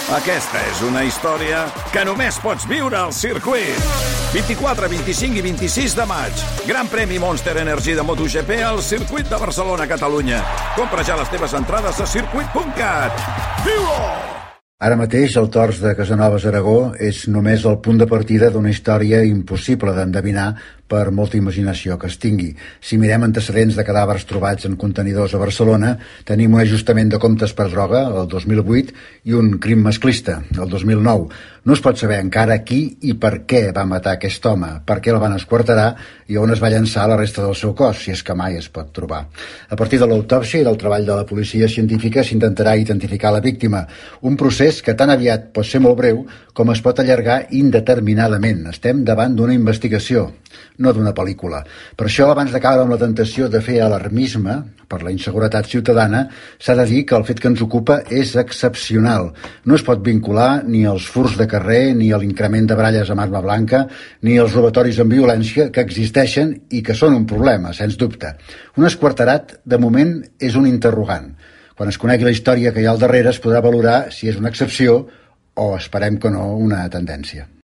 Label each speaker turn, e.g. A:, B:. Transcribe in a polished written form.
A: Aquesta és una història que només pots viure al circuit. 24, 25 i 26 de maig. Gran premi Monster Energy de MotoGP al circuit de Barcelona, Catalunya. Compra ja les teves entrades a circuit.cat. Viu-ho!
B: Ara mateix el Tors de Casanovas Aragó és només el punt de partida d'una història impossible d'endevinar per molta imaginació que es tingui. Si mirem antecedents de cadàvers trobats en contenidors a Barcelona, tenim un ajustament de comptes per droga, el 2008, i un crim masclista, el 2009. No es pot saber encara qui i per què va matar aquest home, per què el van esquarterar i on es va llançar la resta del seu cos, si és que mai es pot trobar. A partir de l'autòpsia i del treball de la policia científica s'intentarà identificar la víctima, un procés que tan aviat pot ser molt breu com es pot allargar indeterminadament. Estem davant d'una investigació, no d'una pel·lícula. Per això, abans de caure amb la tentació de fer alarmisme per la inseguretat ciutadana, s'ha de dir que el fet que ens ocupa és excepcional. No es pot vincular ni als furts de carrer, ni a l'increment de baralles amb arma blanca, ni als robatoris amb violència que existeixen i que són un problema, sens dubte. Un esquarterat, de moment, és un interrogant. Quan es conegui la història que hi ha al darrere es podrà valorar si és una excepció o, esperem que no, una tendència.